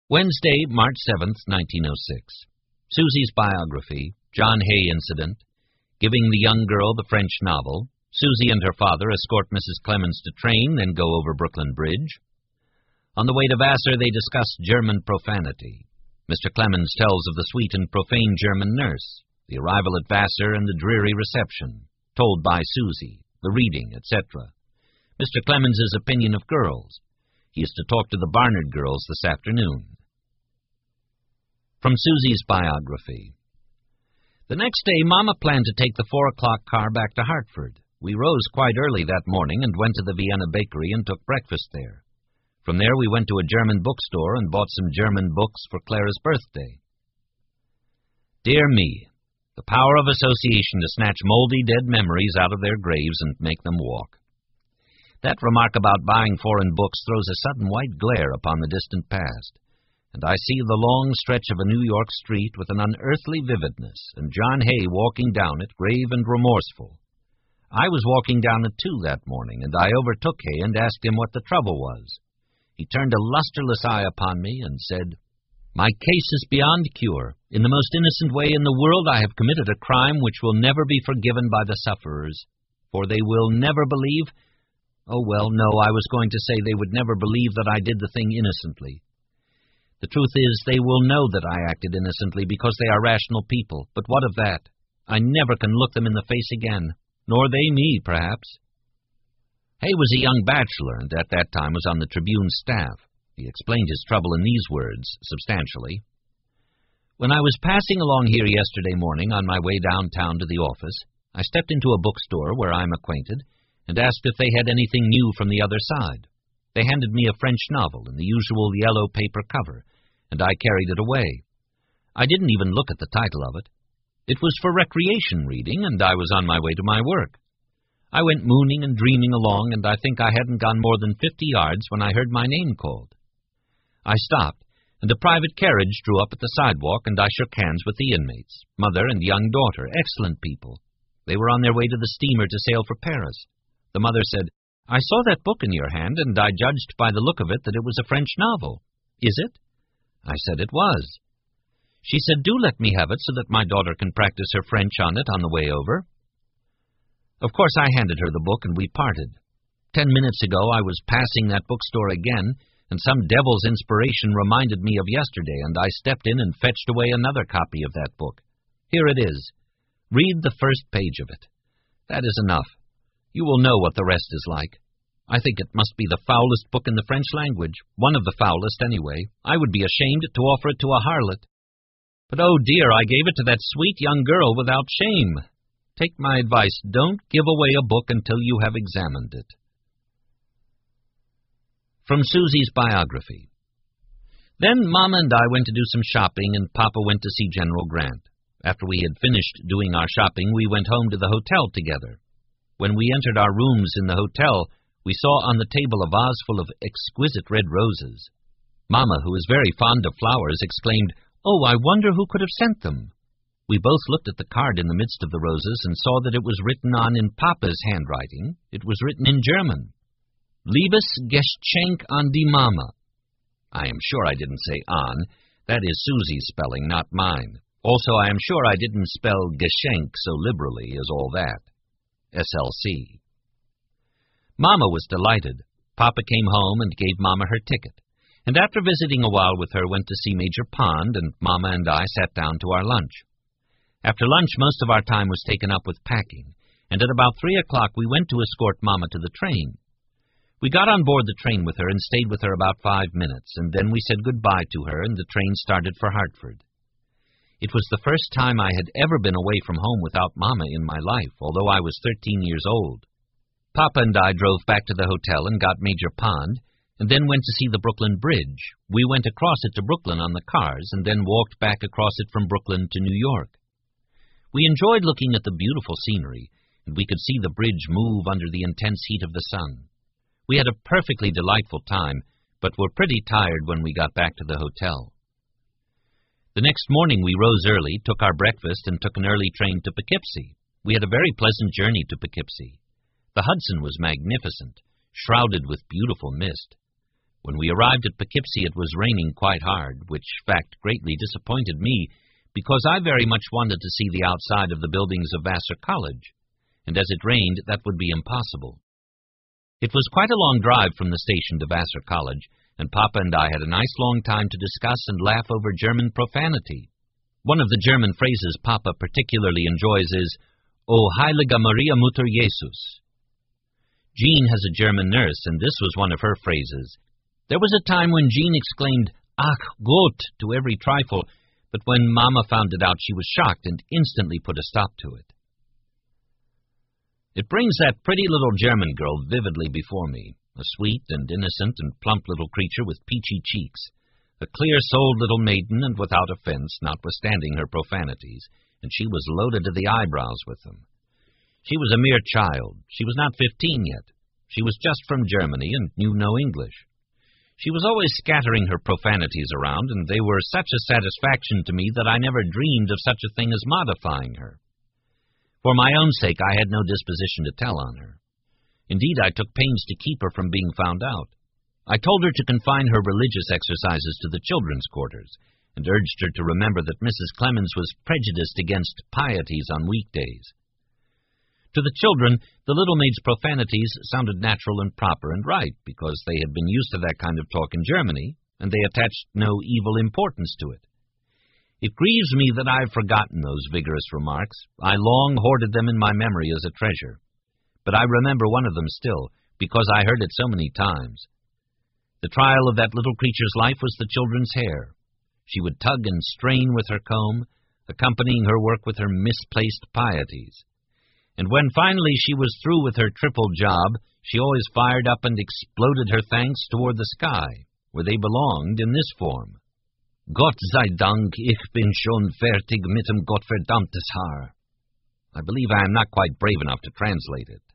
Wednesday, March 7th, 1906. Susie's biography, John Hay incident, giving the young girl the French novel, Susie and her father escort Mrs. Clemens to train, then go over Brooklyn Bridge. On the way to Vassar, they discuss German profanity. Mr. Clemens tells of the sweet and profane German nurse, the arrival at Vassar and the dreary reception, told by Susie, the reading, etc. Mr. Clemens's opinion of girls. He is to talk to the Barnard girls this afternoon. From Susie's biography. The next day, Mama planned to take the 4 o'clock car back to Hartford. We rose quite early that morning and went to the Vienna bakery and took breakfast there. From there, we went to a German bookstore and bought some German books for Clara's birthday. Dear me, the power of association to snatch moldy dead memories out of their graves and make them walk. That remark about buying foreign books throws a sudden white glare upon the distant past, and I see the long stretch of a New York street with an unearthly vividness, and John Hay walking down it, grave and remorseful. I was walking down it too that morning, and I overtook Hay and asked him what the trouble was. He turned a lusterless eye upon me and said, "My case is beyond cure. In the most innocent way in the world I have committed a crime which will never be forgiven by the sufferers, for they will never believe—" Oh, well, no, I was going to say they would never believe that I did the thing innocently. The truth is, they will know that I acted innocently because they are rational people, but what of that? I never can look them in the face again, nor they me, perhaps. Hay was a young bachelor, and at that time was on the Tribune staff. He explained his trouble in these words, substantially. When I was passing along here yesterday morning on my way downtown to the office, I stepped into a bookstore where I am acquainted, and asked if they had anything new from the other side. They handed me a French novel in the usual yellow paper cover, and I carried it away. I didn't even look at the title of it. It was for recreation reading, and I was on my way to my work. I went mooning and dreaming along, and I think I hadn't gone more than 50 yards when I heard my name called. I stopped, and a private carriage drew up at the sidewalk, and I shook hands with the inmates, mother and young daughter, excellent people. They were on their way to the steamer to sail for Paris. The mother said, "I saw that book in your hand, and I judged by the look of it that it was a French novel. Is it?" I said it was. She said, "Do let me have it so that my daughter can practice her French on it on the way over." Of course, I handed her the book, and we parted. 10 minutes ago, I was passing that bookstore again, and some devil's inspiration reminded me of yesterday, and I stepped in and fetched away another copy of that book. Here it is. Read the first page of it. That is enough. You will know what the rest is like. I think it must be the foulest book in the French language, one of the foulest anyway. I would be ashamed to offer it to a harlot. But oh dear, I gave it to that sweet young girl without shame. Take my advice, don't give away a book until you have examined it. From Susie's biography. Then Mama and I went to do some shopping, and Papa went to see General Grant. After we had finished doing our shopping, we went home to the hotel together. When we entered our rooms in the hotel, we saw on the table a vase full of exquisite red roses. Mama, who is very fond of flowers, exclaimed, "Oh, I wonder who could have sent them." We both looked at the card in the midst of the roses and saw that it was written on in Papa's handwriting. It was written in German. Liebes Geschenk an die Mama. I am sure I didn't say "on." That is Susie's spelling, not mine. Also, I am sure I didn't spell Geschenk so liberally as all that. SLC. Mama was delighted. Papa came home and gave Mama her ticket, and after visiting a while with her, went to see Major Pond, and Mama and I sat down to our lunch. After lunch, most of our time was taken up with packing, and at about 3 o'clock we went to escort Mama to the train. We got on board the train with her and stayed with her about 5 minutes, and then we said goodbye to her, and the train started for Hartford. It was the first time I had ever been away from home without Mama in my life, although I was 13 years old. Papa and I drove back to the hotel and got Major Pond, and then went to see the Brooklyn Bridge. We went across it to Brooklyn on the cars, and then walked back across it from Brooklyn to New York. We enjoyed looking at the beautiful scenery, and we could see the bridge move under the intense heat of the sun. We had a perfectly delightful time, but were pretty tired when we got back to the hotel. The next morning we rose early, took our breakfast, and took an early train to Poughkeepsie. We had a very pleasant journey to Poughkeepsie. The Hudson was magnificent, shrouded with beautiful mist. When we arrived at Poughkeepsie, it was raining quite hard, which fact greatly disappointed me, because I very much wanted to see the outside of the buildings of Vassar College, and as it rained, that would be impossible. It was quite a long drive from the station to Vassar College, and Papa and I had a nice long time to discuss and laugh over German profanity. One of the German phrases Papa particularly enjoys is, O Heilige Maria Mutter Jesus. Jean has a German nurse, and this was one of her phrases. There was a time when Jean exclaimed, Ach Gott, to every trifle, but when Mama found it out, she was shocked and instantly put a stop to it. It brings that pretty little German girl vividly before me, a sweet and innocent and plump little creature with peachy cheeks, a clear-souled little maiden and without offense, notwithstanding her profanities, and she was loaded to the eyebrows with them. She was a mere child. She was not 15 yet. She was just from Germany and knew no English. She was always scattering her profanities around, and they were such a satisfaction to me that I never dreamed of such a thing as modifying her. For my own sake, I had no disposition to tell on her. Indeed, I took pains to keep her from being found out. I told her to confine her religious exercises to the children's quarters, and urged her to remember that Mrs. Clemens was prejudiced against pieties on weekdays. To the children, the little maid's profanities sounded natural and proper and right, because they had been used to that kind of talk in Germany, and they attached no evil importance to it. It grieves me that I have forgotten those vigorous remarks. I long hoarded them in my memory as a treasure. But I remember one of them still, because I heard it so many times. The trial of that little creature's life was the children's hair. She would tug and strain with her comb, accompanying her work with her misplaced pieties. And when finally she was through with her triple job, she always fired up and exploded her thanks toward the sky, where they belonged, in this form. Gott sei Dank, ich bin schon fertig mit dem Gottverdammtes Haar. I believe I am not quite brave enough to translate it.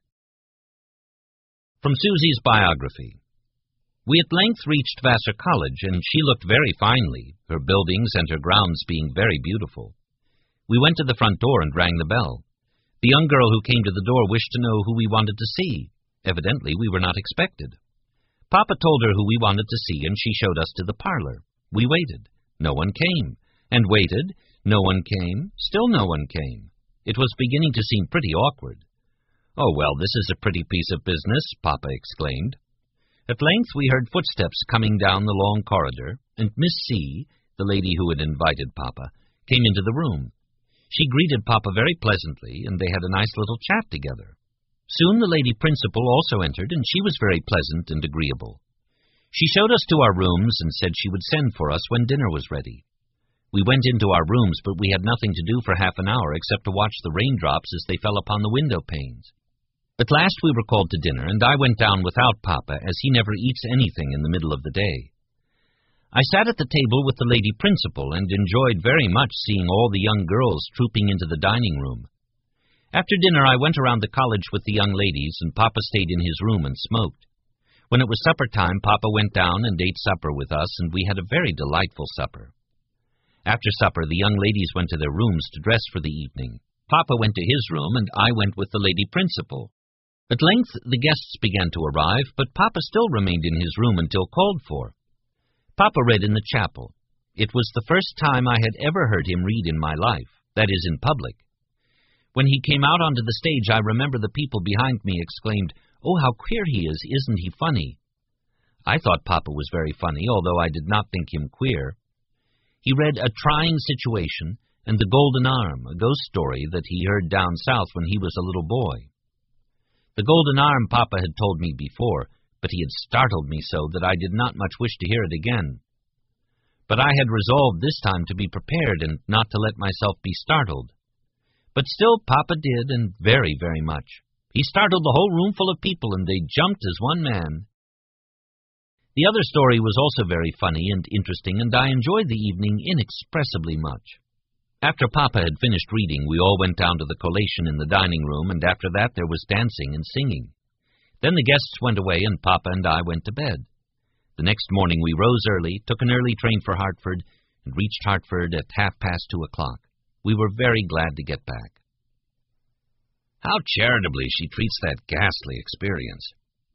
From Susie's biography. We at length reached Vassar College, and she looked very finely, her buildings and her grounds being very beautiful. We went to the front door and rang the bell. The young girl who came to the door wished to know who we wanted to see. Evidently, we were not expected. Papa told her who we wanted to see, and she showed us to the parlor. We waited. No one came. And waited. No one came. Still no one came. It was beginning to seem pretty awkward. Oh, well, this is a pretty piece of business, Papa exclaimed. At length we heard footsteps coming down the long corridor, and Miss C., the lady who had invited Papa, came into the room. She greeted Papa very pleasantly, and they had a nice little chat together. Soon the lady principal also entered, and she was very pleasant and agreeable. She showed us to our rooms and said she would send for us when dinner was ready. We went into our rooms, but we had nothing to do for half an hour except to watch the raindrops as they fell upon the window panes. At last we were called to dinner, and I went down without Papa, as he never eats anything in the middle of the day. I sat at the table with the lady principal and enjoyed very much seeing all the young girls trooping into the dining room. After dinner I went around the college with the young ladies, and Papa stayed in his room and smoked. When it was supper time, Papa went down and ate supper with us, and we had a very delightful supper. After supper, the young ladies went to their rooms to dress for the evening. Papa went to his room, and I went with the lady principal. At length the guests began to arrive, but Papa still remained in his room until called for. Papa read in the chapel. It was the first time I had ever heard him read in my life, that is, in public. When he came out onto the stage, I remember the people behind me exclaimed, "Oh, how queer he is, isn't he funny?" I thought Papa was very funny, although I did not think him queer. He read A Trying Situation and The Golden Arm, a ghost story that he heard down south when he was a little boy. The Golden Arm Papa had told me before, but he had startled me so that I did not much wish to hear it again. But I had resolved this time to be prepared and not to let myself be startled. But still Papa did, and very, very much. He startled the whole room full of people, and they jumped as one man. The other story was also very funny and interesting, and I enjoyed the evening inexpressibly much. After Papa had finished reading, we all went down to the collation in the dining room, and after that there was dancing and singing. Then the guests went away, and Papa and I went to bed. The next morning we rose early, took an early train for Hartford, and reached Hartford at 2:30. We were very glad to get back. How charitably she treats that ghastly experience.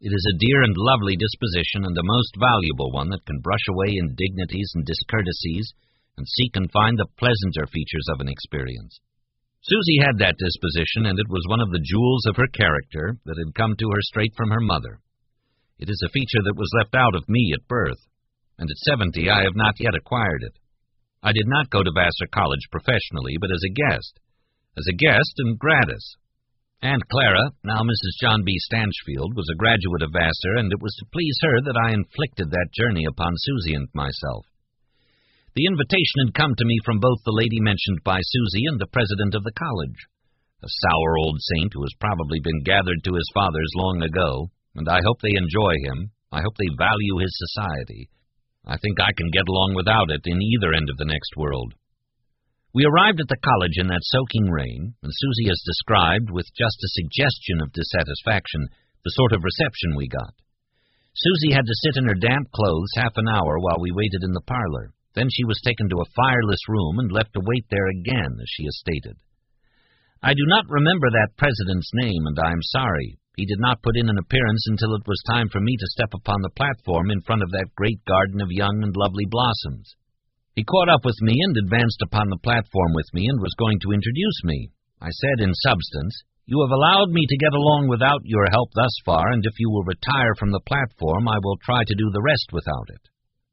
It is a dear and lovely disposition, and a most valuable one that can brush away indignities and discourtesies, and seek and find the pleasanter features of an experience. Susie had that disposition, and it was one of the jewels of her character that had come to her straight from her mother. It is a feature that was left out of me at birth, and at 70 I have not yet acquired it. I did not go to Vassar College professionally, but as a guest and gratis. Aunt Clara, now Mrs. John B. Stanchfield, was a graduate of Vassar, and it was to please her that I inflicted that journey upon Susie and myself. The invitation had come to me from both the lady mentioned by Susie and the president of the college, a sour old saint who has probably been gathered to his fathers long ago, and I hope they enjoy him. I hope they value his society. I think I can get along without it in either end of the next world. We arrived at the college in that soaking rain, and Susie has described, with just a suggestion of dissatisfaction, the sort of reception we got. Susie had to sit in her damp clothes half an hour while we waited in the parlor. Then she was taken to a fireless room and left to wait there again, as she has stated. I do not remember that president's name, and I am sorry. He did not put in an appearance until it was time for me to step upon the platform in front of that great garden of young and lovely blossoms. He caught up with me and advanced upon the platform with me and was going to introduce me. I said in substance, "You have allowed me to get along without your help thus far, and if you will retire from the platform, I will try to do the rest without it."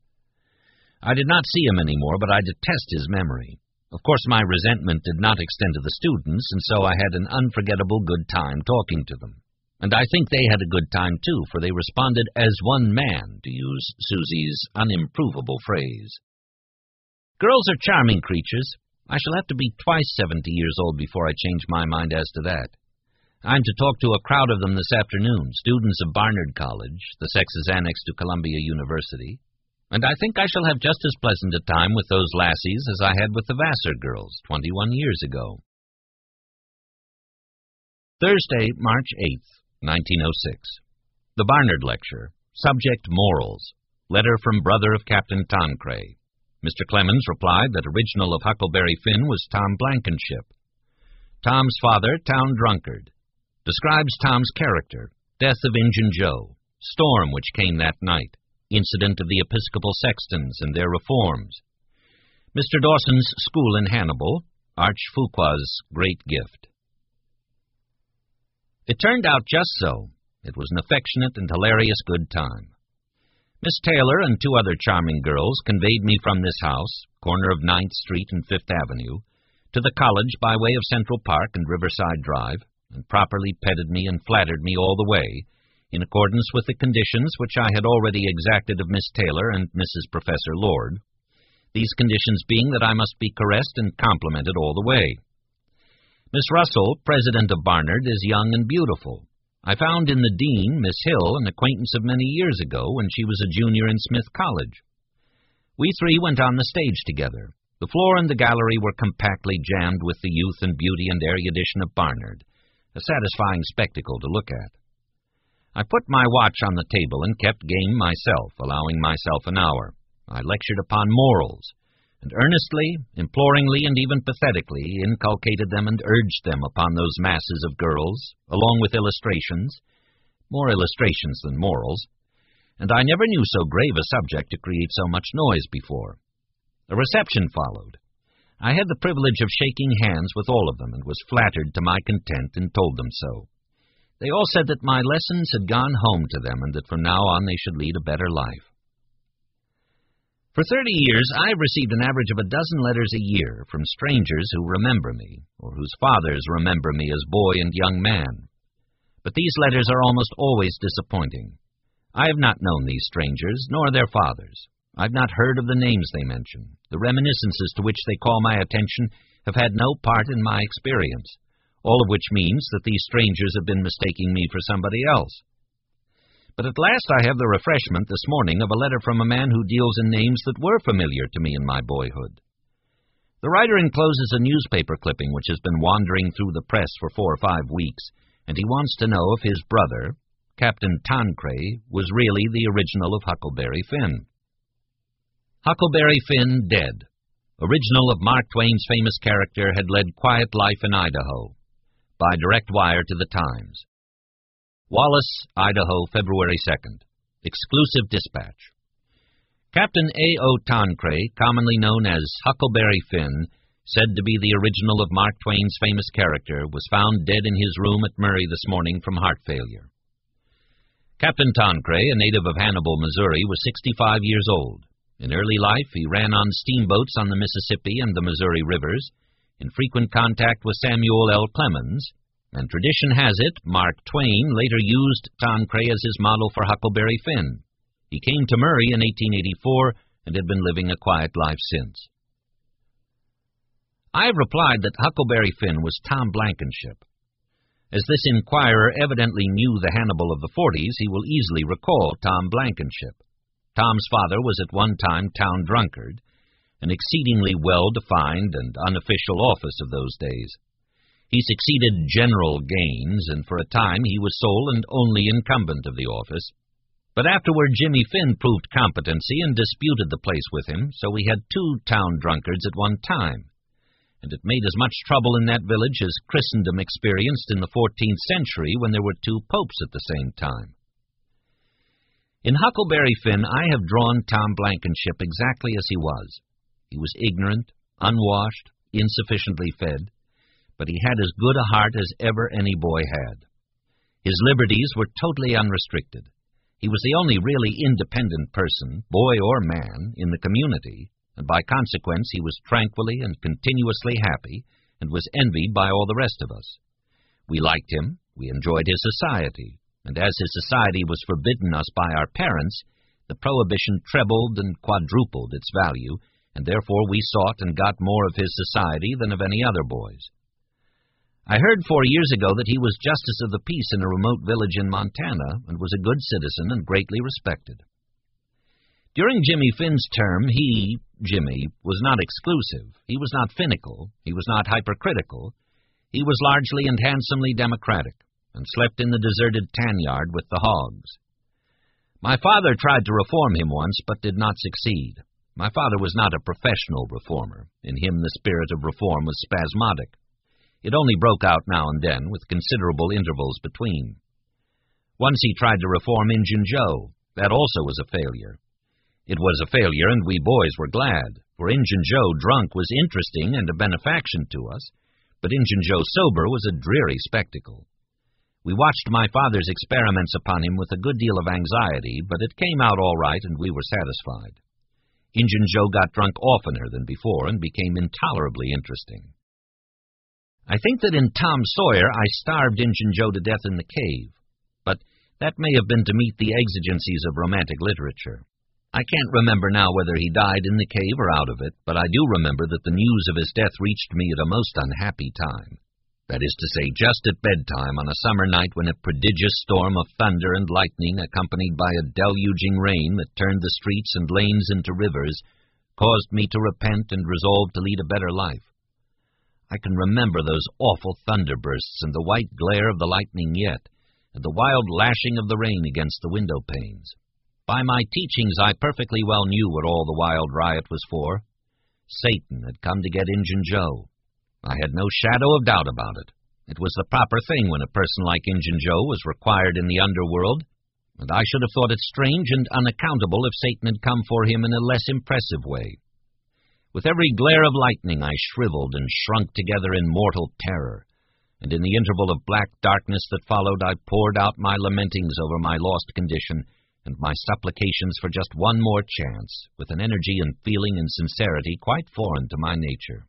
I did not see him any more, but I detest his memory. Of course, my resentment did not extend to the students, and so I had an unforgettable good time talking to them. And I think they had a good time, too, for they responded as one man, to use Susie's unimprovable phrase. Girls are charming creatures. I shall have to be twice 70 years old before I change my mind as to that. I'm to talk to a crowd of them this afternoon, students of Barnard College, the sex is annexed to Columbia University, and I think I shall have just as pleasant a time with those lassies as I had with the Vassar girls 21 years ago. Thursday, March 8th, 1906. The Barnard Lecture. Subject, Morals. Letter from brother of Captain Tancred. Mr. Clemens replied that original of Huckleberry Finn was Tom Blankenship. Tom's father, town drunkard. Describes Tom's character. Death of Injun Joe. Storm which came that night. Incident of the Episcopal sextons and their reforms. Mr. Dawson's school in Hannibal. Arch Fuqua's great gift. It turned out just so. It was an affectionate and hilarious good time. Miss Taylor and two other charming girls conveyed me from this house, corner of 9th Street and 5th Avenue, to the college by way of Central Park and Riverside Drive, and properly petted me and flattered me all the way, in accordance with the conditions which I had already exacted of Miss Taylor and Mrs. Professor Lord, these conditions being that I must be caressed and complimented all the way. Miss Russell, president of Barnard, is young and beautiful. I found in the dean, Miss Hill, an acquaintance of many years ago when she was a junior in Smith College. We three went on the stage together. The floor and the gallery were compactly jammed with the youth and beauty and erudition of Barnard, a satisfying spectacle to look at. I put my watch on the table and kept game myself, allowing myself an hour. I lectured upon morals, and earnestly, imploringly, and even pathetically inculcated them and urged them upon those masses of girls, along with illustrations, more illustrations than morals, and I never knew so grave a subject to create so much noise before. A reception followed. I had the privilege of shaking hands with all of them, and was flattered to my content and told them so. They all said that my lessons had gone home to them, and that from now on they should lead a better life. For 30 years, I have received an average of 12 letters a year from strangers who remember me, or whose fathers remember me as boy and young man. But these letters are almost always disappointing. I have not known these strangers, nor their fathers. I have not heard of the names they mention. The reminiscences to which they call my attention have had no part in my experience, all of which means that these strangers have been mistaking me for somebody else. But at last I have the refreshment this morning of a letter from a man who deals in names that were familiar to me in my boyhood. The writer encloses a newspaper clipping which has been wandering through the press for 4 or 5 weeks, and he wants to know if his brother, Captain Tancred, was really the original of Huckleberry Finn. Huckleberry Finn dead. Original of Mark Twain's famous character had led quiet life in Idaho. By direct wire to the Times. Wallace, Idaho, February 2nd. Exclusive dispatch. Captain A.O. Tancred, commonly known as Huckleberry Finn, said to be the original of Mark Twain's famous character, was found dead in his room at Murray this morning from heart failure. Captain Tancred, a native of Hannibal, Missouri, was 65 years old. In early life, he ran on steamboats on the Mississippi and the Missouri rivers, in frequent contact with Samuel L. Clemens, and tradition has it Mark Twain later used Tancred as his model for Huckleberry Finn. He came to Murray in 1884 and had been living a quiet life since. I have replied that Huckleberry Finn was Tom Blankenship. As this inquirer evidently knew the Hannibal of the 40s, he will easily recall Tom Blankenship. Tom's father was at one time town drunkard, an exceedingly well-defined and unofficial office of those days. He succeeded General Gaines, and for a time he was sole and only incumbent of the office. But afterward Jimmy Finn proved competency and disputed the place with him, so we had two town drunkards at one time. And it made as much trouble in that village as Christendom experienced in the 14th century when there were two popes at the same time. In Huckleberry Finn, I have drawn Tom Blankenship exactly as he was. He was ignorant, unwashed, insufficiently fed, but he had as good a heart as ever any boy had. His liberties were totally unrestricted. He was the only really independent person, boy or man, in the community, and by consequence he was tranquilly and continuously happy, and was envied by all the rest of us. We liked him, we enjoyed his society, and as his society was forbidden us by our parents, the prohibition trebled and quadrupled its value, and therefore we sought and got more of his society than of any other boys. I heard 4 years ago that he was justice of the peace in a remote village in Montana, and was a good citizen and greatly respected. During Jimmy Finn's term, he, Jimmy, was not exclusive. He was not finical. He was not hypercritical. He was largely and handsomely democratic, and slept in the deserted tan yard with the hogs. My father tried to reform him once, but did not succeed. My father was not a professional reformer. In him the spirit of reform was spasmodic. It only broke out now and then, with considerable intervals between. Once he tried to reform Injun Joe. That also was a failure. It was a failure, and we boys were glad, for Injun Joe drunk was interesting and a benefaction to us, but Injun Joe sober was a dreary spectacle. We watched my father's experiments upon him with a good deal of anxiety, but it came out all right, and we were satisfied. Injun Joe got drunk oftener than before, and became intolerably interesting. I think that in Tom Sawyer I starved Injun Joe to death in the cave, but that may have been to meet the exigencies of romantic literature. I can't remember now whether he died in the cave or out of it, but I do remember that the news of his death reached me at a most unhappy time. That is to say, just at bedtime on a summer night when a prodigious storm of thunder and lightning, accompanied by a deluging rain that turned the streets and lanes into rivers, caused me to repent and resolve to lead a better life. I can remember those awful thunderbursts and the white glare of the lightning yet, and the wild lashing of the rain against the window panes. By my teachings I perfectly well knew what all the wild riot was for. Satan had come to get Injun Joe. I had no shadow of doubt about it. It was the proper thing when a person like Injun Joe was required in the underworld, and I should have thought it strange and unaccountable if Satan had come for him in a less impressive way. With every glare of lightning I shriveled and shrunk together in mortal terror, and in the interval of black darkness that followed I poured out my lamentings over my lost condition, and my supplications for just one more chance, with an energy and feeling and sincerity quite foreign to my nature.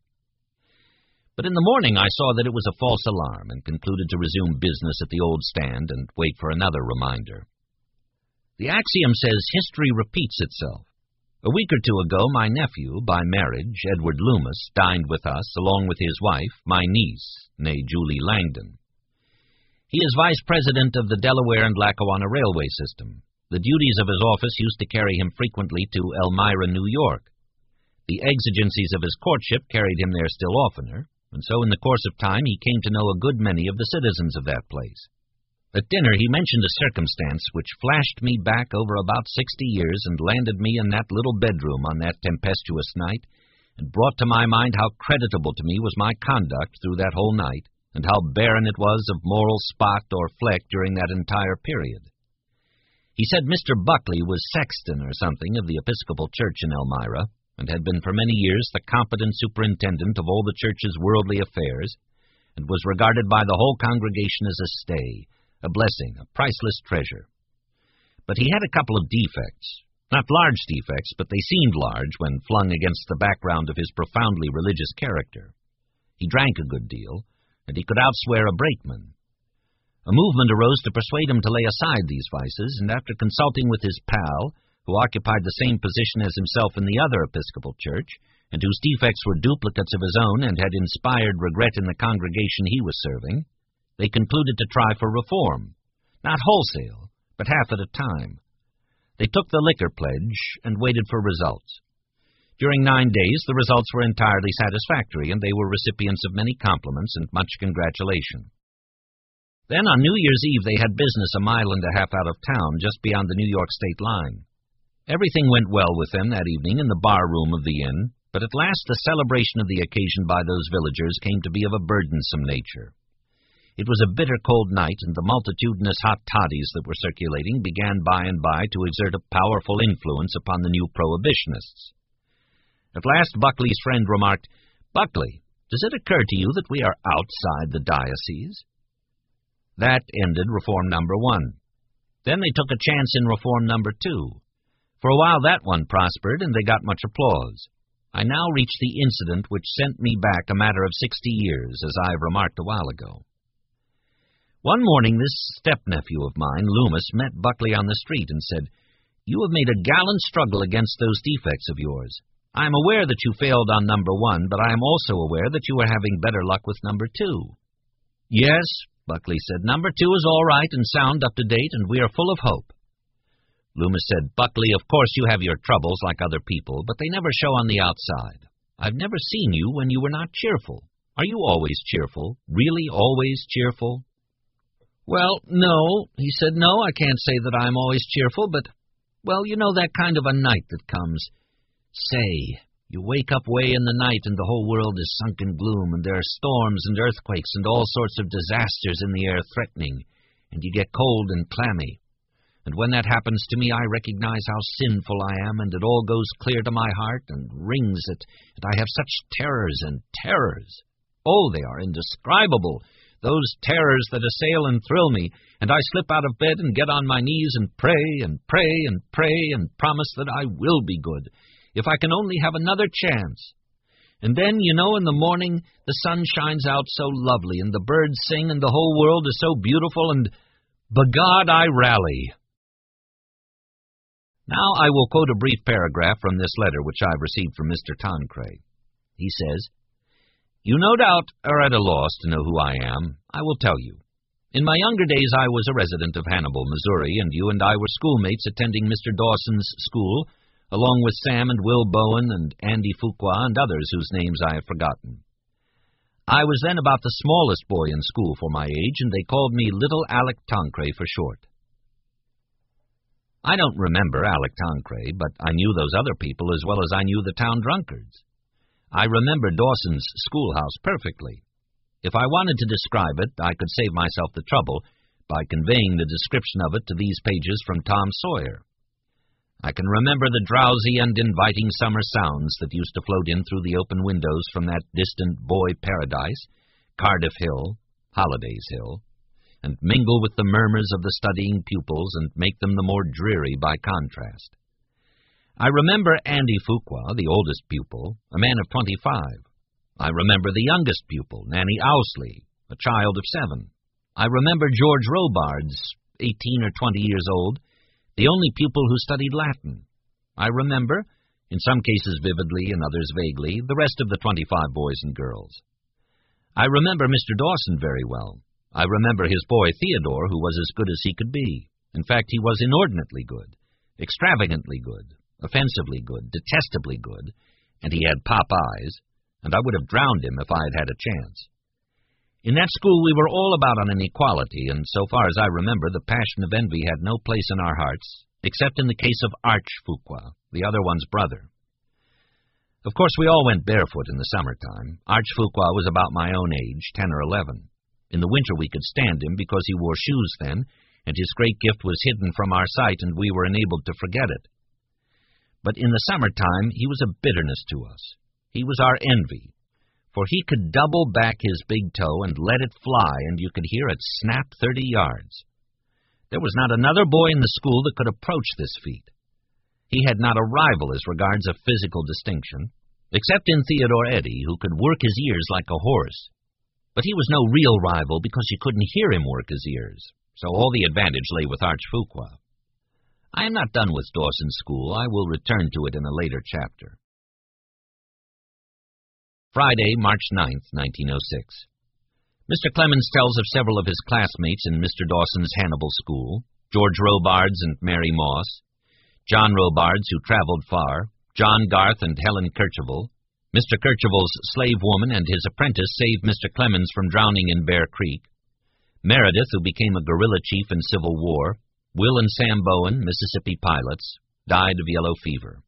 But in the morning I saw that it was a false alarm, and concluded to resume business at the old stand and wait for another reminder. The axiom says history repeats itself. A week or two ago my nephew, by marriage, Edward Loomis, dined with us, along with his wife, my niece, née Julie Langdon. He is vice president of the Delaware and Lackawanna Railway System. The duties of his office used to carry him frequently to Elmira, New York. The exigencies of his courtship carried him there still oftener, and so in the course of time he came to know a good many of the citizens of that place. At dinner he mentioned a circumstance which flashed me back over about 60 years and landed me in that little bedroom on that tempestuous night, and brought to my mind how creditable to me was my conduct through that whole night, and how barren it was of moral spot or fleck during that entire period. He said Mr. Buckley was sexton or something of the Episcopal Church in Elmira, and had been for many years the competent superintendent of all the church's worldly affairs, and was regarded by the whole congregation as a stay, a blessing, a priceless treasure. But he had a couple of defects. Not large defects, but they seemed large when flung against the background of his profoundly religious character. He drank a good deal, and he could outswear a brakeman. A movement arose to persuade him to lay aside these vices, and after consulting with his pal, who occupied the same position as himself in the other Episcopal Church, and whose defects were duplicates of his own and had inspired regret in the congregation he was serving, they concluded to try for reform, not wholesale, but half at a time. They took the liquor pledge and waited for results. During 9 days, the results were entirely satisfactory, and they were recipients of many compliments and much congratulation. Then, on New Year's Eve, they had business a mile and a half out of town, just beyond the New York state line. Everything went well with them that evening in the bar room of the inn, but at last the celebration of the occasion by those villagers came to be of a burdensome nature. It was a bitter cold night, and the multitudinous hot toddies that were circulating began by and by to exert a powerful influence upon the new prohibitionists. At last Buckley's friend remarked, "Buckley, does it occur to you that we are outside the diocese?" That ended Reform number 1. Then they took a chance in Reform number 2. For a while that one prospered, and they got much applause. I now reach the incident which sent me back a matter of 60 years, as I have remarked a while ago. One morning this step-nephew of mine, Loomis, met Buckley on the street and said, "You have made a gallant struggle against those defects of yours. I am aware that you failed on number 1, but I am also aware that you are having better luck with number 2. "Yes," Buckley said, "number 2 is all right and sound, up to date, and we are full of hope." Loomis said, "Buckley, of course you have your troubles like other people, but they never show on the outside. I've never seen you when you were not cheerful. Are you always cheerful? Really always cheerful?" "Well, no," he said, "no, I can't say that I'm always cheerful, but, well, you know that kind of a night that comes. Say, you wake up way in the night and the whole world is sunk in gloom, and there are storms and earthquakes and all sorts of disasters in the air threatening, and you get cold and clammy. And when that happens to me, I recognize how sinful I am, and it all goes clear to my heart and wrings it, and I have such terrors and terrors. Oh, they are indescribable, those terrors that assail and thrill me, and I slip out of bed and get on my knees and pray and pray and pray and promise that I will be good, if I can only have another chance. And then, you know, in the morning, the sun shines out so lovely, and the birds sing, and the whole world is so beautiful, and, b'God, I rally." Now I will quote a brief paragraph from this letter which I have received from Mr. Tancred. He says, "You no doubt are at a loss to know who I am. I will tell you. In my younger days I was a resident of Hannibal, Missouri, and you and I were schoolmates attending Mr. Dawson's school, along with Sam and Will Bowen and Andy Fuqua and others whose names I have forgotten. I was then about the smallest boy in school for my age, and they called me Little Alec Tancred for short. I don't remember Alec Tancred, but I knew those other people as well as I knew the town drunkards. I remember Dawson's schoolhouse perfectly. If I wanted to describe it, I could save myself the trouble by conveying the description of it to these pages from Tom Sawyer. I can remember the drowsy and inviting summer sounds that used to float in through the open windows from that distant boy paradise, Cardiff Hill, Hollidays Hill, and mingle with the murmurs of the studying pupils and make them the more dreary by contrast. I remember Andy Fuqua, the oldest pupil, a man of 25. I remember the youngest pupil, Nanny Owsley, a child of 7. I remember George Robards, 18 or 20 years old, the only pupil who studied Latin. I remember, in some cases vividly, in others vaguely, the rest of the 25 boys and girls. I remember Mr. Dawson very well. I remember his boy Theodore, who was as good as he could be. In fact, he was inordinately good, extravagantly good, offensively good, detestably good, and he had pop eyes, and I would have drowned him if I had had a chance. In that school we were all about on an equality, and so far as I remember, the passion of envy had no place in our hearts, except in the case of Arch Fuqua, the other one's brother. Of course, we all went barefoot in the summertime. Arch Fuqua was about my own age, 10 or 11. In the winter we could stand him because he wore shoes then, and his great gift was hidden from our sight and we were enabled to forget it. But in the summertime he was a bitterness to us. He was our envy, for he could double back his big toe and let it fly, and you could hear it snap 30 yards. There was not another boy in the school that could approach this feat. He had not a rival as regards a physical distinction, except in Theodore Eddy, who could work his ears like a horse. But he was no real rival because you couldn't hear him work his ears, so all the advantage lay with Arch Fuqua. I am not done with Dawson School. I will return to it in a later chapter. Friday, March 9th, 1906. Mr. Clemens tells of several of his classmates in Mr. Dawson's Hannibal School, George Robards and Mary Moss, John Robards, who traveled far, John Garth and Helen Kercheval. Mr. Kercheval's slave woman and his apprentice saved Mr. Clemens from drowning in Bear Creek. Meredith, who became a guerrilla chief in Civil War, Will and Sam Bowen, Mississippi pilots, died of yellow fever.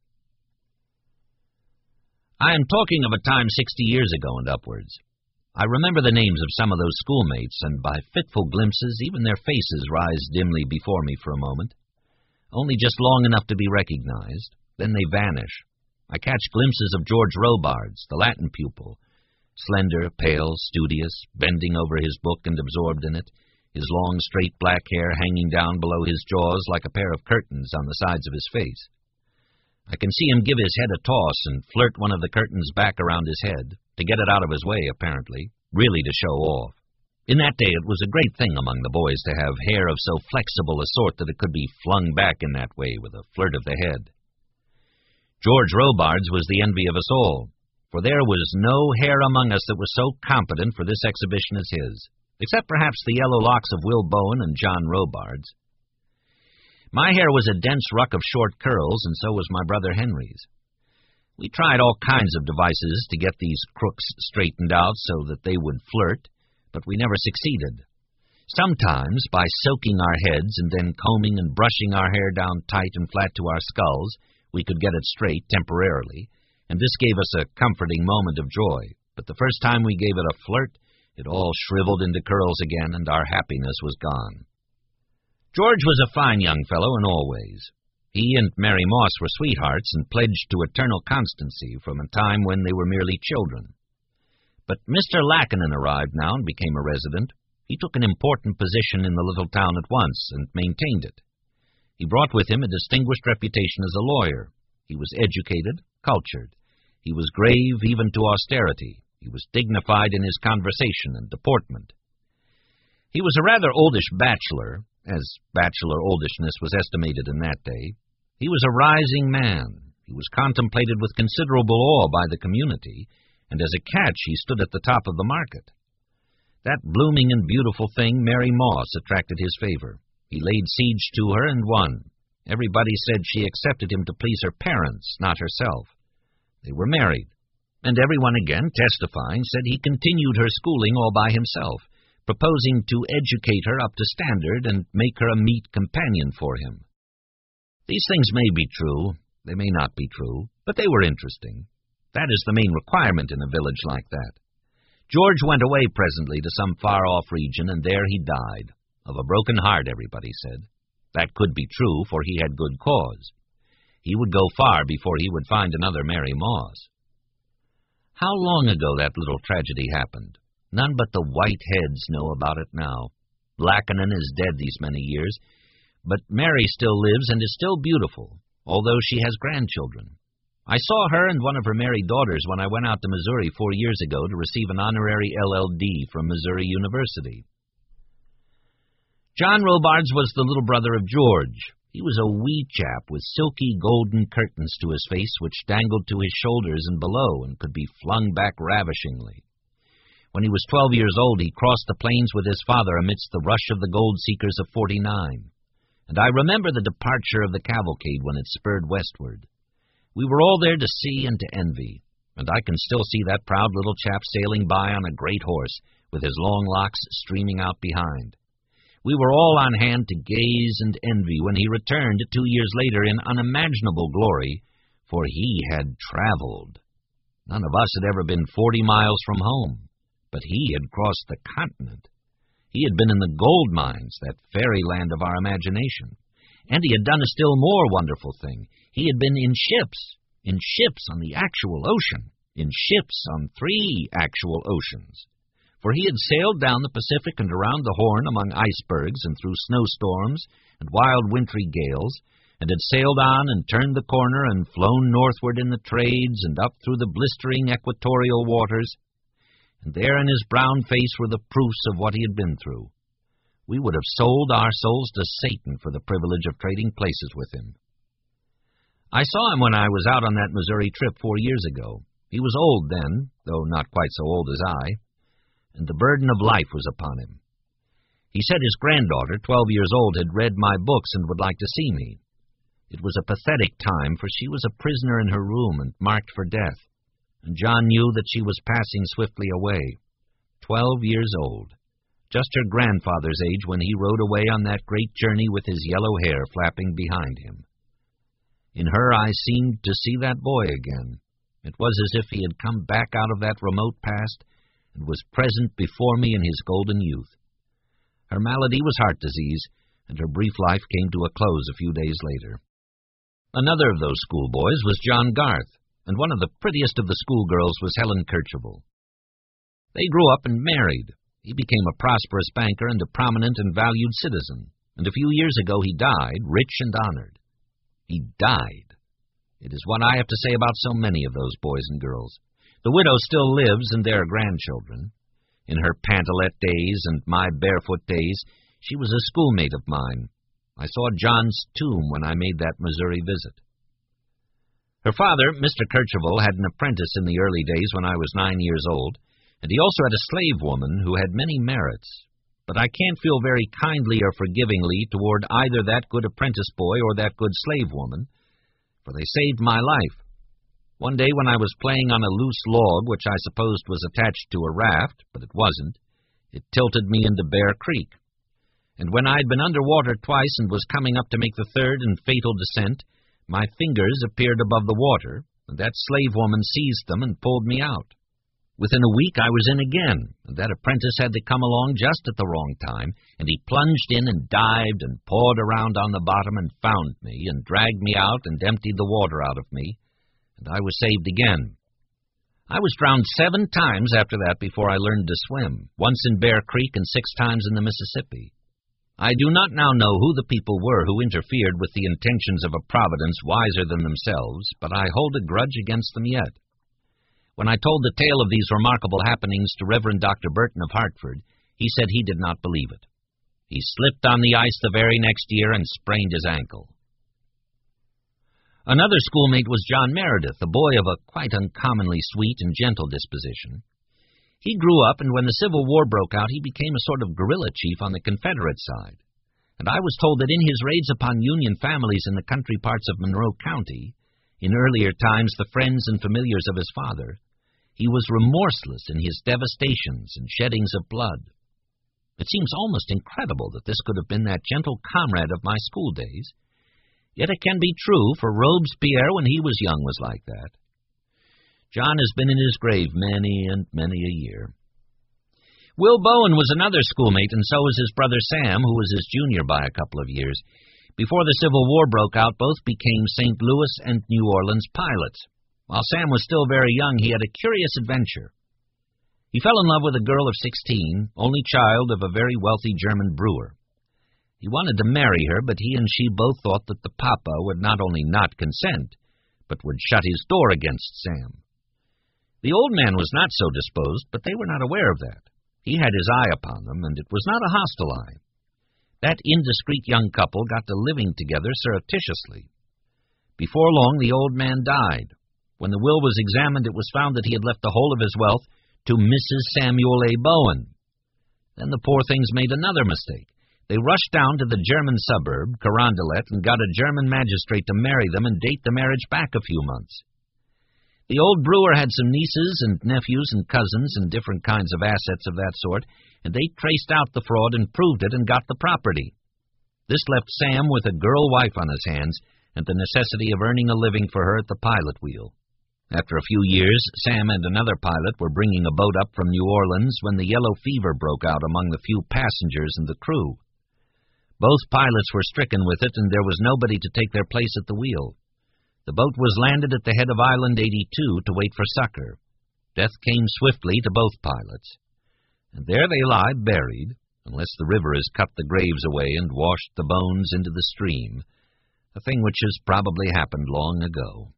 I am talking of a time 60 years ago and upwards. I remember the names of some of those schoolmates, and by fitful glimpses even their faces rise dimly before me for a moment, only just long enough to be recognized. Then they vanish. I catch glimpses of George Robards, the Latin pupil, slender, pale, studious, bending over his book and absorbed in it, his long, straight black hair hanging down below his jaws like a pair of curtains on the sides of his face. I can see him give his head a toss and flirt one of the curtains back around his head, to get it out of his way, apparently, really to show off. In that day it was a great thing among the boys to have hair of so flexible a sort that it could be flung back in that way with a flirt of the head. George Robards was the envy of us all, for there was no hair among us that was so competent for this exhibition as his, except perhaps the yellow locks of Will Bowen and John Robards. My hair was a dense ruck of short curls, and so was my brother Henry's. We tried all kinds of devices to get these crooks straightened out so that they would flirt, but we never succeeded. Sometimes, by soaking our heads and then combing and brushing our hair down tight and flat to our skulls, we could get it straight temporarily, and this gave us a comforting moment of joy. But the first time we gave it a flirt, it all shriveled into curls again, and our happiness was gone. George was a fine young fellow in all ways. He and Mary Moss were sweethearts and pledged to eternal constancy from a time when they were merely children. But Mr. Lackinen arrived now and became a resident. He took an important position in the little town at once and maintained it. He brought with him a distinguished reputation as a lawyer. He was educated, cultured. He was grave even to austerity. He was dignified in his conversation and deportment. He was a rather oldish bachelor, as bachelor oldishness was estimated in that day. He was a rising man. He was contemplated with considerable awe by the community, and as a catch he stood at the top of the market. That blooming and beautiful thing, Mary Moss, attracted his favor. He laid siege to her and won. Everybody said she accepted him to please her parents, not herself. They were married, and everyone again, testifying, said he continued her schooling all by himself, proposing to educate her up to standard and make her a meet companion for him. These things may be true, they may not be true, but they were interesting. That is the main requirement in a village like that. George went away presently to some far-off region, and there he died. Of a broken heart, everybody said. That could be true, for he had good cause. He would go far before he would find another Mary Moss. How long ago that little tragedy happened? None but the white-heads know about it now. Lackinen is dead these many years, but Mary still lives and is still beautiful, although she has grandchildren. I saw her and one of her married daughters when I went out to Missouri 4 years ago to receive an honorary LL.D. from Missouri University. John Robards was the little brother of George. He was a wee chap with silky golden curtains to his face which dangled to his shoulders and below and could be flung back ravishingly. When he was 12 years old, he crossed the plains with his father amidst the rush of the gold seekers of '49. And I remember the departure of the cavalcade when it spurred westward. We were all there to see and to envy, and I can still see that proud little chap sailing by on a great horse, with his long locks streaming out behind. We were all on hand to gaze and envy when he returned 2 years later in unimaginable glory, for he had traveled. None of us had ever been 40 miles from home, but he had crossed the continent. He had been in the gold mines, that fairyland of our imagination. And he had done a still more wonderful thing. He had been in ships on the actual ocean, in ships on 3 actual oceans. For he had sailed down the Pacific and around the Horn among icebergs and through snowstorms and wild wintry gales, and had sailed on and turned the corner and flown northward in the trades and up through the blistering equatorial waters. And there in his brown face were the proofs of what he had been through. We would have sold our souls to Satan for the privilege of trading places with him. I saw him when I was out on that Missouri trip 4 years ago. He was old then, though not quite so old as I, and the burden of life was upon him. He said his granddaughter, 12 years old, had read my books and would like to see me. It was a pathetic time, for she was a prisoner in her room and marked for death, and John knew that she was passing swiftly away. 12 years old, just her grandfather's age when he rode away on that great journey with his yellow hair flapping behind him. In her I seemed to see that boy again. It was as if he had come back out of that remote past and was present before me in his golden youth. Her malady was heart disease, and her brief life came to a close a few days later. Another of those schoolboys was John Garth, and one of the prettiest of the schoolgirls was Helen Kercheval. They grew up and married. He became a prosperous banker and a prominent and valued citizen, and a few years ago he died, rich and honored. He died. It is what I have to say about so many of those boys and girls. The widow still lives, and there are grandchildren. In her pantalette days and my barefoot days, she was a schoolmate of mine. I saw John's tomb when I made that Missouri visit. Her father, Mr. Kercheval, had an apprentice in the early days when I was 9 years old, and he also had a slave woman who had many merits. But I can't feel very kindly or forgivingly toward either that good apprentice boy or that good slave woman, for they saved my life. One day when I was playing on a loose log, which I supposed was attached to a raft, but it wasn't, it tilted me into Bear Creek. And when I'd been under water twice and was coming up to make the third and fatal descent, my fingers appeared above the water, and that slave woman seized them and pulled me out. Within a week I was in again, and that apprentice had to come along just at the wrong time, and he plunged in and dived and pawed around on the bottom and found me and dragged me out and emptied the water out of me, and I was saved again. I was drowned 7 times after that before I learned to swim, once in Bear Creek and 6 times in the Mississippi. I do not now know who the people were who interfered with the intentions of a providence wiser than themselves, but I hold a grudge against them yet. When I told the tale of these remarkable happenings to Reverend Dr. Burton of Hartford, he said he did not believe it. He slipped on the ice the very next year and sprained his ankle. Another schoolmate was John Meredith, a boy of a quite uncommonly sweet and gentle disposition. He grew up, and when the Civil War broke out, he became a sort of guerrilla chief on the Confederate side. And I was told that in his raids upon Union families in the country parts of Monroe County, in earlier times the friends and familiars of his father, he was remorseless in his devastations and sheddings of blood. It seems almost incredible that this could have been that gentle comrade of my school days. Yet it can be true, for Robespierre, when he was young, was like that. John has been in his grave many and many a year. Will Bowen was another schoolmate, and so was his brother Sam, who was his junior by a couple of years. Before the Civil War broke out, both became St. Louis and New Orleans pilots. While Sam was still very young, he had a curious adventure. He fell in love with a girl of 16, only child of a very wealthy German brewer. He wanted to marry her, but he and she both thought that the papa would not only not consent, but would shut his door against Sam. The old man was not so disposed, but they were not aware of that. He had his eye upon them, and it was not a hostile eye. That indiscreet young couple got to living together surreptitiously. Before long, the old man died. When the will was examined, it was found that he had left the whole of his wealth to Mrs. Samuel A. Bowen. Then the poor things made another mistake. They rushed down to the German suburb, Carondelet, and got a German magistrate to marry them and date the marriage back a few months. The old brewer had some nieces and nephews and cousins and different kinds of assets of that sort, and they traced out the fraud and proved it and got the property. This left Sam with a girl wife on his hands and the necessity of earning a living for her at the pilot wheel. After a few years, Sam and another pilot were bringing a boat up from New Orleans when the yellow fever broke out among the few passengers and the crew. Both pilots were stricken with it, and there was nobody to take their place at the wheel. The boat was landed at the head of Island 82 to wait for succor. Death came swiftly to both pilots, and there they lie buried, unless the river has cut the graves away and washed the bones into the stream, a thing which has probably happened long ago.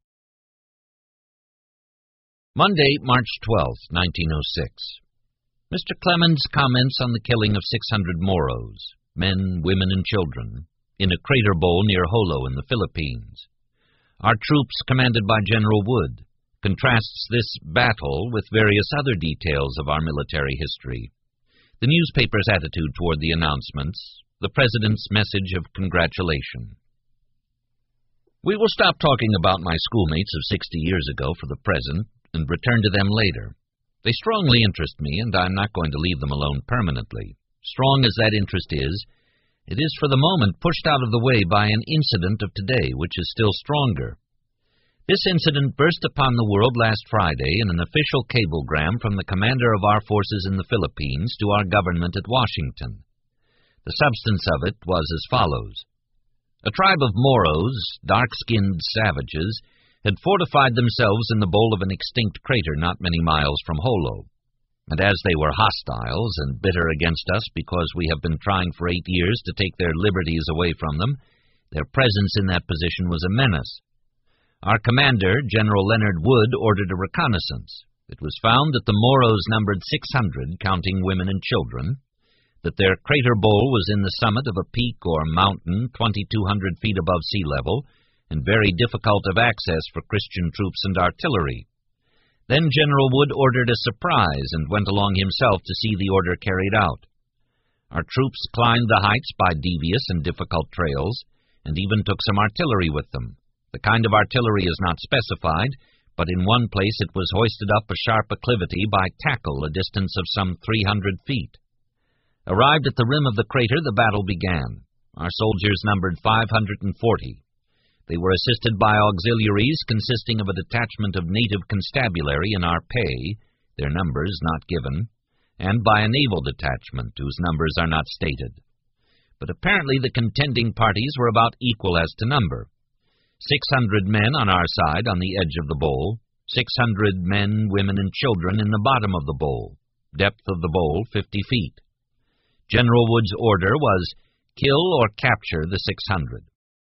Monday, March 12, 1906. Mr. Clemens comments on the killing of 600 Moros, men, women, and children, in a crater bowl near Jolo in the Philippines. Our troops, commanded by General Wood, contrasts this battle with various other details of our military history. The newspaper's attitude toward the announcements, the President's message of congratulation. We will stop talking about my schoolmates of 60 years ago for the present and return to them later. They strongly interest me, and I'm not going to leave them alone permanently. Strong as that interest is, it is for the moment pushed out of the way by an incident of today, which is still stronger. This incident burst upon the world last Friday in an official cablegram from the commander of our forces in the Philippines to our government at Washington. The substance of it was as follows. A tribe of Moros, dark-skinned savages, had fortified themselves in the bowl of an extinct crater not many miles from Jolo. And as they were hostiles and bitter against us because we have been trying for 8 years to take their liberties away from them, their presence in that position was a menace. Our commander, General Leonard Wood, ordered a reconnaissance. It was found that the Moros numbered 600, counting women and children, that their crater bowl was in the summit of a peak or mountain 2,200 feet above sea level, and very difficult of access for Christian troops and artillery. Then General Wood ordered a surprise and went along himself to see the order carried out. Our troops climbed the heights by devious and difficult trails, and even took some artillery with them. The kind of artillery is not specified, but in one place it was hoisted up a sharp acclivity by tackle a distance of some 300 feet. Arrived at the rim of the crater, the battle began. Our soldiers numbered 540. They were assisted by auxiliaries consisting of a detachment of native constabulary in our pay, their numbers not given, and by a naval detachment whose numbers are not stated. But apparently the contending parties were about equal as to number. 600 men on our side on the edge of the bowl, 600 men, women, and children in the bottom of the bowl, depth of the bowl 50 feet. General Wood's order was, kill or capture the 600.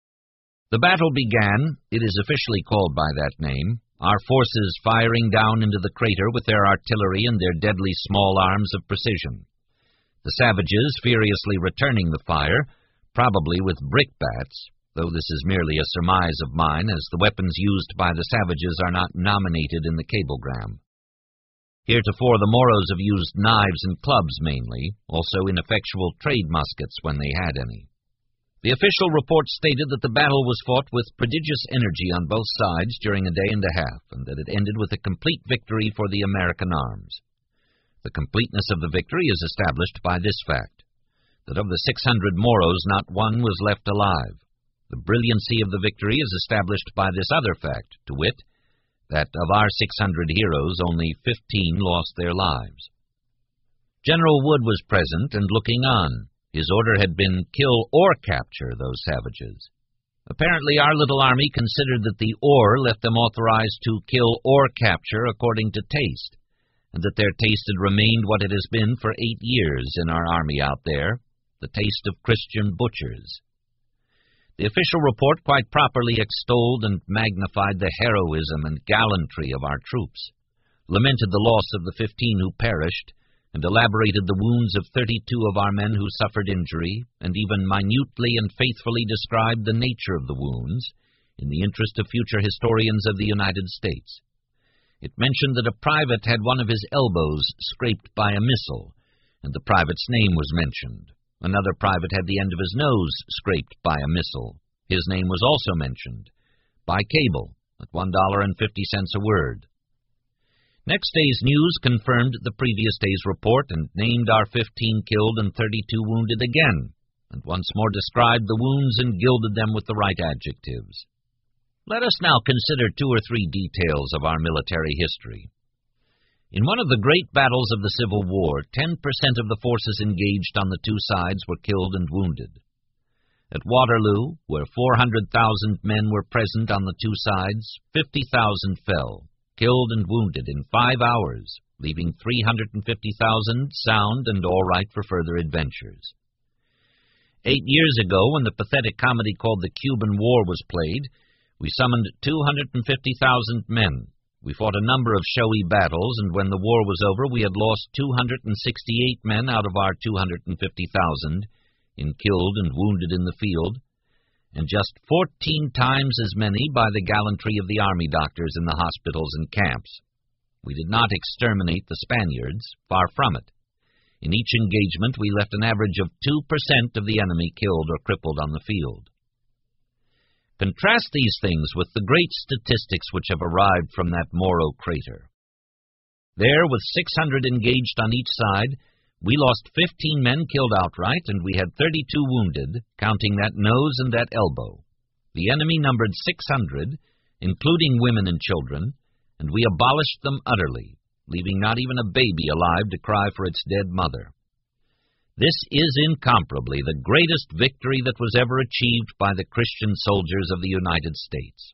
The battle began, it is officially called by that name, our forces firing down into the crater with their artillery and their deadly small arms of precision. The savages furiously returning the fire, probably with brickbats, though this is merely a surmise of mine, as the weapons used by the savages are not nominated in the cablegram. Heretofore the Moros have used knives and clubs mainly, also ineffectual trade muskets when they had any. The official report stated that the battle was fought with prodigious energy on both sides during a day and a half, and that it ended with a complete victory for the American arms. The completeness of the victory is established by this fact, that of the 600 Moros not one was left alive. The brilliancy of the victory is established by this other fact, to wit, that of our 600 heroes only 15 lost their lives. General Wood was present and looking on. His order had been kill or capture those savages. Apparently our little army considered that the or left them authorized to kill or capture according to taste, and that their taste had remained what it has been for 8 years in our army out there, the taste of Christian butchers. The official report quite properly extolled and magnified the heroism and gallantry of our troops, lamented the loss of the 15 who perished, and elaborated the wounds of 32 of our men who suffered injury, and even minutely and faithfully described the nature of the wounds, in the interest of future historians of the United States. It mentioned that a private had one of his elbows scraped by a missile, and the private's name was mentioned. Another private had the end of his nose scraped by a missile. His name was also mentioned, by cable, at $1.50 a word. Next day's news confirmed the previous day's report and named our 15 killed and 32 wounded again, and once more described the wounds and gilded them with the right adjectives. Let us now consider 2 or 3 details of our military history. In one of the great battles of the Civil War, 10% of the forces engaged on the 2 sides were killed and wounded. At Waterloo, where 400,000 men were present on the 2 sides, 50,000 fell, killed and wounded in 5 hours, leaving 350,000 sound and all right for further adventures. 8 years ago, when the pathetic comedy called The Cuban War was played, we summoned 250,000 men. We fought a number of showy battles, and when the war was over, we had lost 268 men out of our 250,000 in killed and wounded in the field, and just 14 times as many by the gallantry of the army doctors in the hospitals and camps. We did not exterminate the Spaniards, far from it. In each engagement, we left an average of 2% of the enemy killed or crippled on the field. Contrast these things with the great statistics which have arrived from that Morro crater. There, with 600 engaged on each side, we lost 15 men killed outright, and we had 32 wounded, counting that nose and that elbow. The enemy numbered 600, including women and children, and we abolished them utterly, leaving not even a baby alive to cry for its dead mother. This is incomparably the greatest victory that was ever achieved by the Christian soldiers of the United States.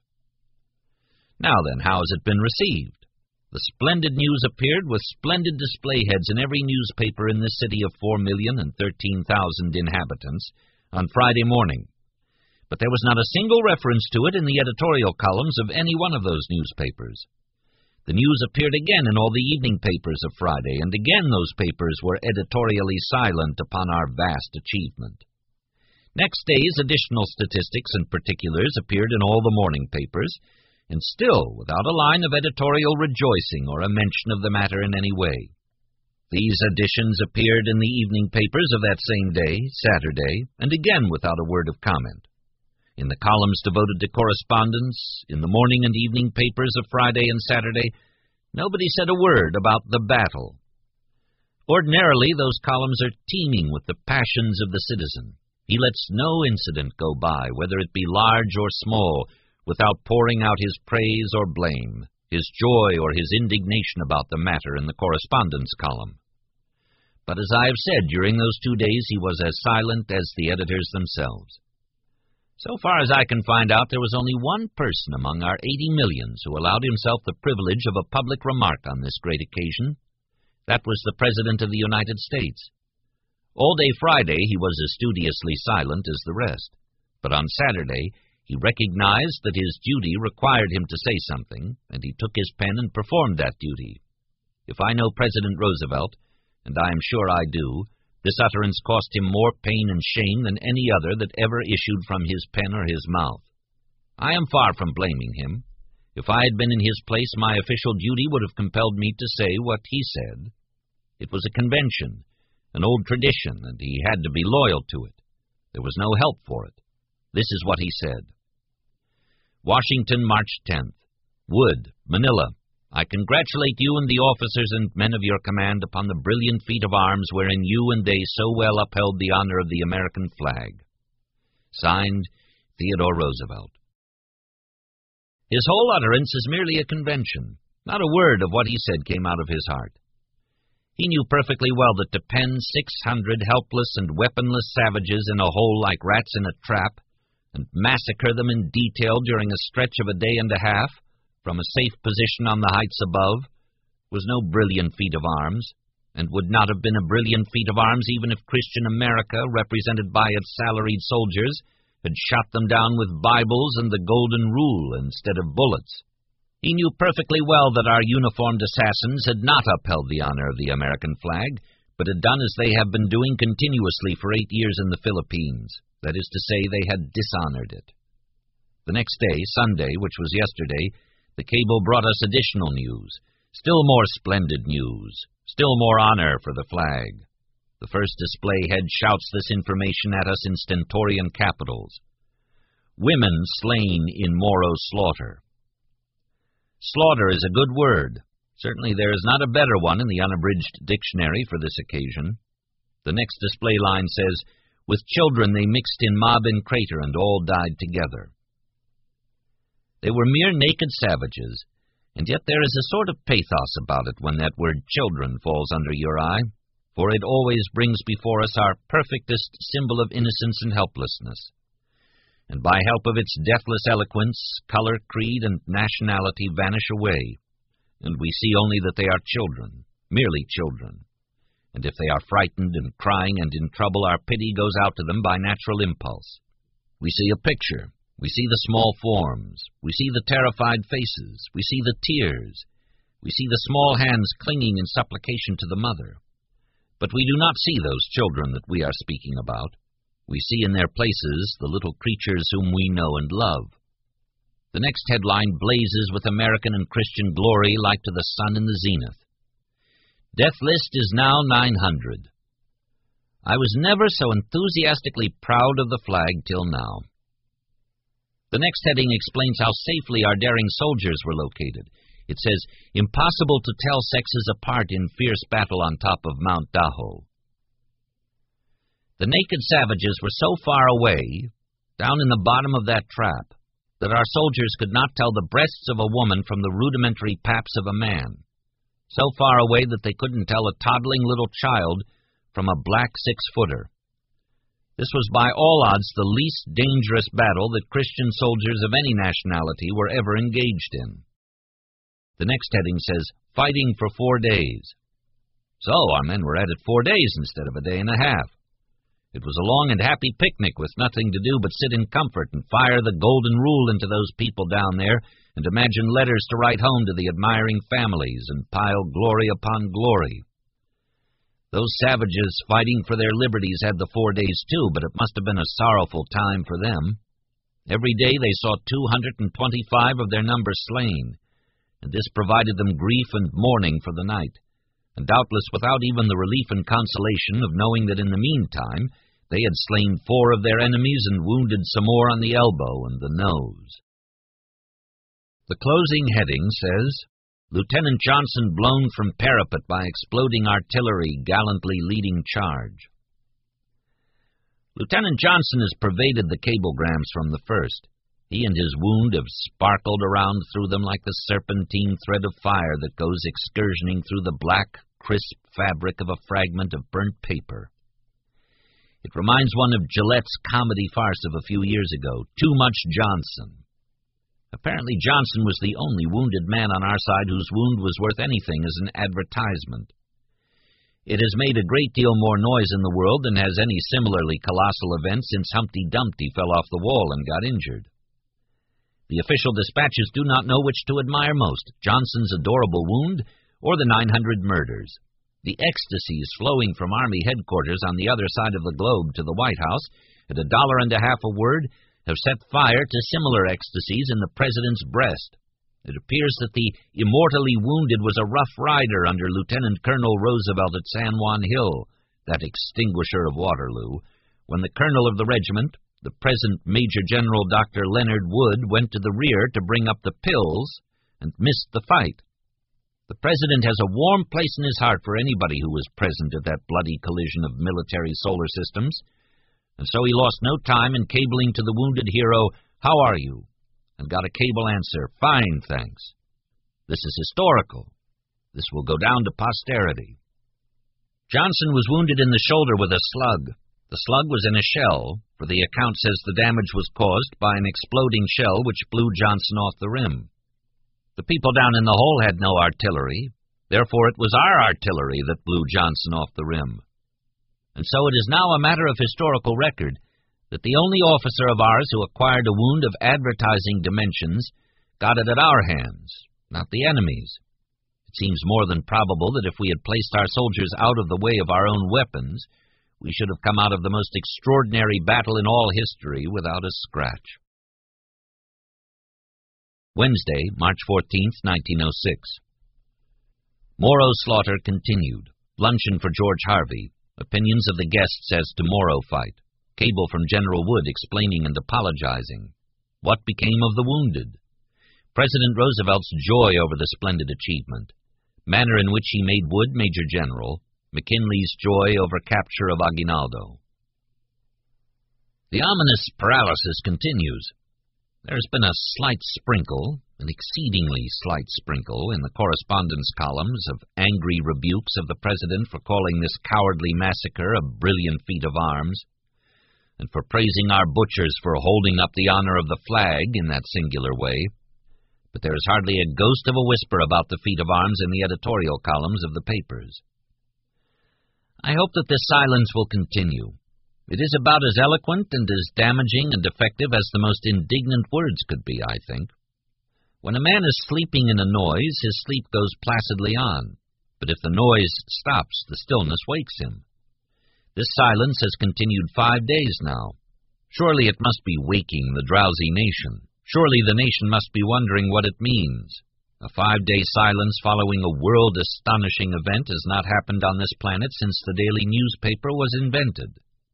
Now then, how has it been received? The splendid news appeared with splendid display heads in every newspaper in this city of 4,013,000 inhabitants on Friday morning. But there was not a single reference to it in the editorial columns of any one of those newspapers. The news appeared again in all the evening papers of Friday, and again those papers were editorially silent upon our vast achievement. Next day's additional statistics and particulars appeared in all the morning papers, and still without a line of editorial rejoicing or a mention of the matter in any way. These additions appeared in the evening papers of that same day, Saturday, and again without a word of comment. In the columns devoted to correspondence, in the morning and evening papers of Friday and Saturday, nobody said a word about the battle. Ordinarily, those columns are teeming with the passions of the citizen. He lets no incident go by, whether it be large or small, without pouring out his praise or blame, his joy or his indignation about the matter in the correspondence column. But as I have said, during those 2 days he was as silent as the editors themselves. So far as I can find out, there was only one person among our 80 millions who allowed himself the privilege of a public remark on this great occasion. That was the President of the United States. All day Friday he was as studiously silent as the rest, but on Saturday he recognized that his duty required him to say something, and he took his pen and performed that duty. If I know President Roosevelt, and I am sure I do, this utterance cost him more pain and shame than any other that ever issued from his pen or his mouth. I am far from blaming him. If I had been in his place, my official duty would have compelled me to say what he said. It was a convention, an old tradition, and he had to be loyal to it. There was no help for it. This is what he said. Washington, March 10th. Wood, Manila. I congratulate you and the officers and men of your command upon the brilliant feat of arms wherein you and they so well upheld the honor of the American flag. Signed, Theodore Roosevelt. His whole utterance is merely a convention. Not a word of what he said came out of his heart. He knew perfectly well that to pen 600 helpless and weaponless savages in a hole like rats in a trap, and massacre them in detail during a stretch of a day and a half, from a safe position on the heights above, was no brilliant feat of arms, and would not have been a brilliant feat of arms even if Christian America, represented by its salaried soldiers, had shot them down with Bibles and the Golden Rule instead of bullets. He knew perfectly well that our uniformed assassins had not upheld the honor of the American flag, but had done as they have been doing continuously for 8 years in the Philippines. That is to say, they had dishonored it. The next day, Sunday, which was yesterday, the cable brought us additional news, still more splendid news, still more honor for the flag. The first display head shouts this information at us in stentorian capitals. Women slain in Moro slaughter. Slaughter is a good word. Certainly there is not a better one in the unabridged dictionary for this occasion. The next display line says, with children they mixed in Mabin crater and all died together. They were mere naked savages, and yet there is a sort of pathos about it when that word children falls under your eye, for it always brings before us our perfectest symbol of innocence and helplessness. And by help of its deathless eloquence, color, creed, and nationality vanish away, and we see only that they are children, merely children. And if they are frightened and crying and in trouble, our pity goes out to them by natural impulse. We see a picture. We see the small forms. We see the terrified faces. We see the tears. We see the small hands clinging in supplication to the mother. But we do not see those children that we are speaking about. We see in their places the little creatures whom we know and love. The next headline blazes with American and Christian glory like to the sun in the zenith. Death list is now 900. I was never so enthusiastically proud of the flag till now. The next heading explains how safely our daring soldiers were located. It says, impossible to tell sexes apart in fierce battle on top of Mount Daho. The naked savages were so far away, down in the bottom of that trap, that our soldiers could not tell the breasts of a woman from the rudimentary paps of a man. So far away that they couldn't tell a toddling little child from a black 6-footer. This was by all odds the least dangerous battle that Christian soldiers of any nationality were ever engaged in. The next heading says, fighting for 4 days. So our men were at it 4 days instead of a day and a half. It was a long and happy picnic with nothing to do but sit in comfort and fire the golden rule into those people down there and imagine letters to write home to the admiring families and pile glory upon glory. Those savages fighting for their liberties had the 4 days too, but it must have been a sorrowful time for them. Every day they saw 225 of their number slain, and this provided them grief and mourning for the night, and doubtless without even the relief and consolation of knowing that in the meantime they had slain 4 of their enemies and wounded some more on the elbow and the nose. The closing heading says, Lieutenant Johnson blown from parapet by exploding artillery gallantly leading charge. Lieutenant Johnson has pervaded the cablegrams from the first. He and his wound have sparkled around through them like the serpentine thread of fire that goes excursioning through the black, crisp fabric of a fragment of burnt paper. It reminds one of Gillette's comedy farce of a few years ago, Too Much Johnson. Apparently Johnson was the only wounded man on our side whose wound was worth anything as an advertisement. It has made a great deal more noise in the world than has any similarly colossal event since Humpty Dumpty fell off the wall and got injured. The official dispatches do not know which to admire most, Johnson's adorable wound or the 900 murders. The ecstasies flowing from Army headquarters on the other side of the globe to the White House at $1.50 a word have set fire to similar ecstasies in the President's breast. It appears that the immortally wounded was a rough rider under Lieutenant Colonel Roosevelt at San Juan Hill, that extinguisher of Waterloo, when the colonel of the regiment, the present Major General Dr. Leonard Wood, went to the rear to bring up the pills and missed the fight. The President has a warm place in his heart for anybody who was present at that bloody collision of military solar systems, and so he lost no time in cabling to the wounded hero, "How are you?" and got a cable answer, "Fine, thanks." This is historical. This will go down to posterity. Johnson was wounded in the shoulder with a slug. The slug was in a shell, for the account says the damage was caused by an exploding shell which blew Johnson off the rim. The people down in the hole had no artillery, therefore it was our artillery that blew Johnson off the rim. And so it is now a matter of historical record that the only officer of ours who acquired a wound of advertising dimensions got it at our hands, not the enemy's. It seems more than probable that if we had placed our soldiers out of the way of our own weapons, we should have come out of the most extraordinary battle in all history without a scratch. Wednesday, March 14th, 1906. Moro slaughter continued. Luncheon for George Harvey. Opinions of the guests as to Moro fight. Cable from General Wood explaining and apologizing. What became of the wounded? President Roosevelt's joy over the splendid achievement. Manner in which he made Wood Major General. McKinley's joy over capture of Aguinaldo. The ominous paralysis continues. There has been a slight sprinkle, an exceedingly slight sprinkle, in the correspondence columns of angry rebukes of the President for calling this cowardly massacre a brilliant feat of arms, and for praising our butchers for holding up the honor of the flag in that singular way. But there is hardly a ghost of a whisper about the feat of arms in the editorial columns of the papers. I hope that this silence will continue. It is about as eloquent and as damaging and effective as the most indignant words could be, I think. When a man is sleeping in a noise, his sleep goes placidly on. But if the noise stops, the stillness wakes him. This silence has continued 5 days now. Surely it must be waking the drowsy nation. Surely the nation must be wondering what it means. A 5-day silence following a world-astonishing event has not happened on this planet since the daily newspaper was invented.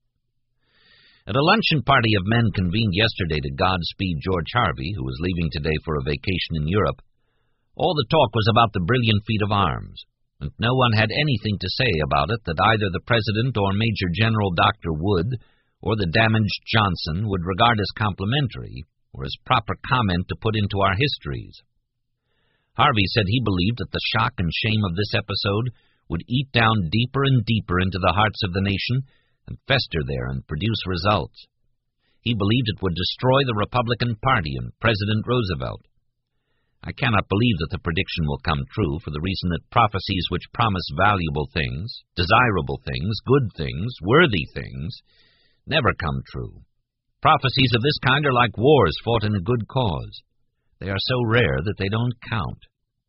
At a luncheon party of men convened yesterday to Godspeed George Harvey, who was leaving today for a vacation in Europe, all the talk was about the brilliant feat of arms, and no one had anything to say about it that either the President or Major General Dr. Wood or the damaged Johnson would regard as complimentary or as proper comment to put into our histories. Harvey said he believed that the shock and shame of this episode would eat down deeper and deeper into the hearts of the nation and fester there and produce results. He believed it would destroy the Republican Party and President Roosevelt. I cannot believe that the prediction will come true for the reason that prophecies which promise valuable things, desirable things, good things, worthy things, never come true. Prophecies of this kind are like wars fought in a good cause. They are so rare that they don't count.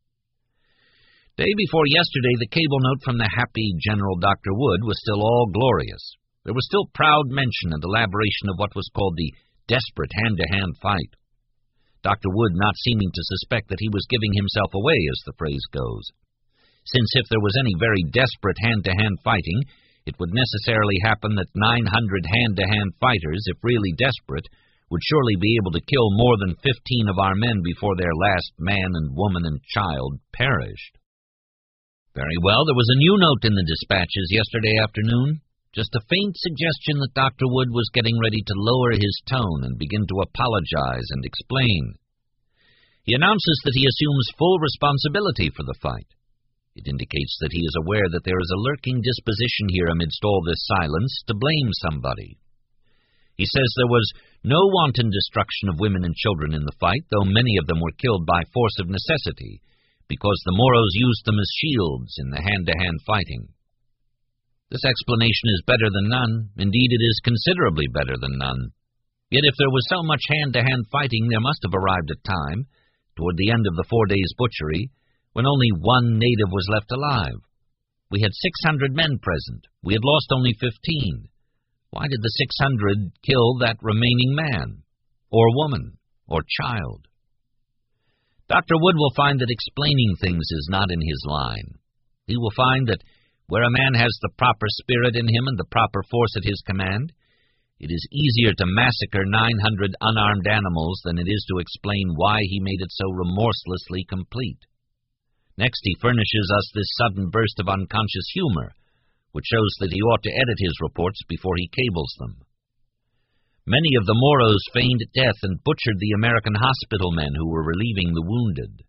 Day before yesterday, the cable note from the happy General Dr. Wood was still all glorious. There was still proud mention and elaboration of what was called the desperate hand-to-hand fight. Dr. Wood not seeming to suspect that he was giving himself away, as the phrase goes, since if there was any very desperate hand-to-hand fighting, it would necessarily happen that 900 hand-to-hand fighters, if really desperate, would surely be able to kill more than 15 of our men before their last man and woman and child perished. Very well, there was a new note in the dispatches yesterday afternoon. Just a faint suggestion that Dr. Wood was getting ready to lower his tone and begin to apologize and explain. He announces that he assumes full responsibility for the fight. It indicates that he is aware that there is a lurking disposition here amidst all this silence to blame somebody. He says there was no wanton destruction of women and children in the fight, though many of them were killed by force of necessity, because the Moros used them as shields in the hand-to-hand fighting. This explanation is better than none. Indeed, it is considerably better than none. Yet if there was so much hand-to-hand fighting, there must have arrived a time, toward the end of the 4 days' butchery, when only one native was left alive. We had 600 men present. We had lost only 15. Why did the 600 kill that remaining man, or woman, or child? Dr. Wood will find that explaining things is not in his line. He will find that where a man has the proper spirit in him and the proper force at his command, it is easier to massacre 900 unarmed animals than it is to explain why he made it so remorselessly complete. Next, he furnishes us this sudden burst of unconscious humor, which shows that he ought to edit his reports before he cables them. Many of the Moros feigned death and butchered the American hospital men who were relieving the wounded.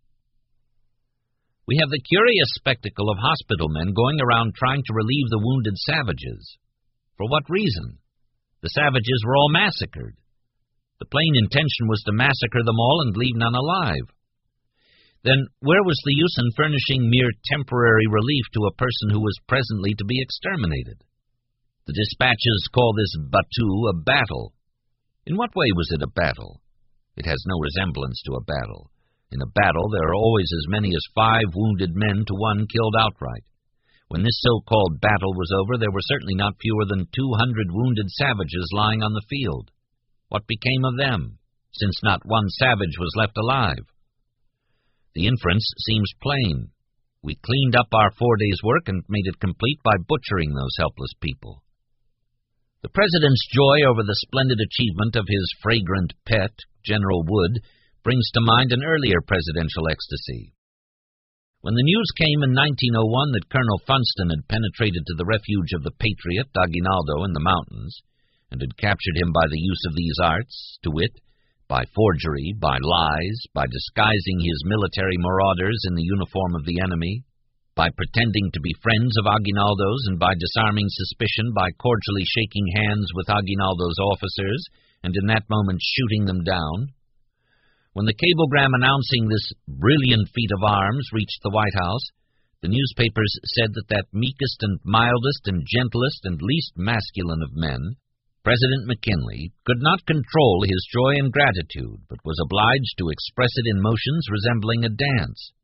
We have the curious spectacle of hospital men going around trying to relieve the wounded savages. For what reason? The savages were all massacred. The plain intention was to massacre them all and leave none alive. Then where was the use in furnishing mere temporary relief to a person who was presently to be exterminated? The dispatches call this battue a battle. In what way was it a battle? It has no resemblance to a battle. In a battle, there are always as many as 5 wounded men to 1 killed outright. When this so-called battle was over, there were certainly not fewer than 200 wounded savages lying on the field. What became of them, since not one savage was left alive? The inference seems plain. We cleaned up our 4 days' work and made it complete by butchering those helpless people. The President's joy over the splendid achievement of his fragrant pet, General Wood, brings to mind an earlier presidential ecstasy. When the news came in 1901 that Colonel Funston had penetrated to the refuge of the patriot Aguinaldo in the mountains, and had captured him by the use of these arts, to wit, by forgery, by lies, by disguising his military marauders in the uniform of the enemy, by pretending to be friends of Aguinaldo's, and by disarming suspicion by cordially shaking hands with Aguinaldo's officers, and in that moment shooting them down. When the cablegram announcing this brilliant feat of arms reached the White House, the newspapers said that meekest and mildest and gentlest and least masculine of men, President McKinley, could not control his joy and gratitude, but was obliged to express it in motions resembling a dance.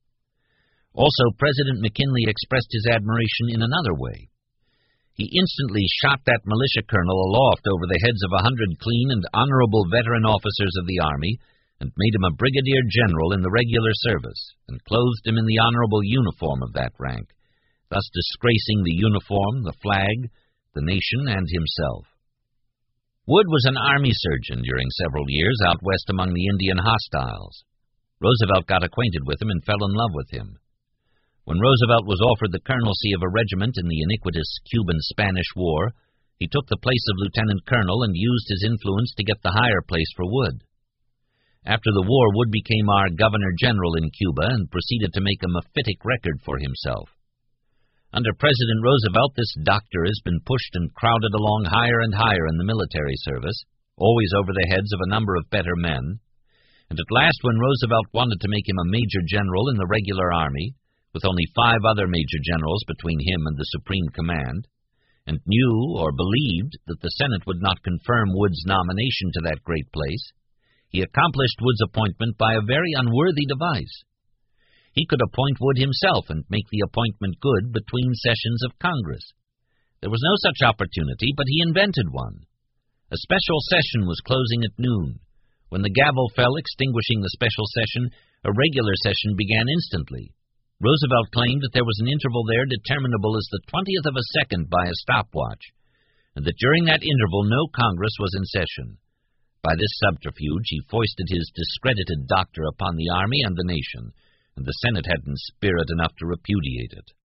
Also, President McKinley expressed his admiration in another way. He instantly shot that militia colonel aloft over the heads of 100 clean and honorable veteran officers of the Army, and made him a brigadier general in the regular service, and clothed him in the honorable uniform of that rank, thus disgracing the uniform, the flag, the nation, and himself. Wood was an army surgeon during several years out west among the Indian hostiles. Roosevelt got acquainted with him and fell in love with him. When Roosevelt was offered the colonelcy of a regiment in the iniquitous Cuban-Spanish War, he took the place of lieutenant colonel and used his influence to get the higher place for Wood. After the war, Wood became our governor-general in Cuba and proceeded to make a mephitic record for himself. Under President Roosevelt, this doctor has been pushed and crowded along higher and higher in the military service, always over the heads of a number of better men, and at last, when Roosevelt wanted to make him a major general in the regular army, with only 5 other major generals between him and the Supreme Command, and knew or believed that the Senate would not confirm Wood's nomination to that great place, he accomplished Wood's appointment by a very unworthy device. He could appoint Wood himself and make the appointment good between sessions of Congress. There was no such opportunity, but he invented one. A special session was closing at noon. When the gavel fell extinguishing the special session, a regular session began instantly. Roosevelt claimed that there was an interval there determinable as the 20th of a second by a stopwatch, and that during that interval no Congress was in session. By this subterfuge he foisted his discredited doctor upon the Army and the nation, and the Senate hadn't spirit enough to repudiate it.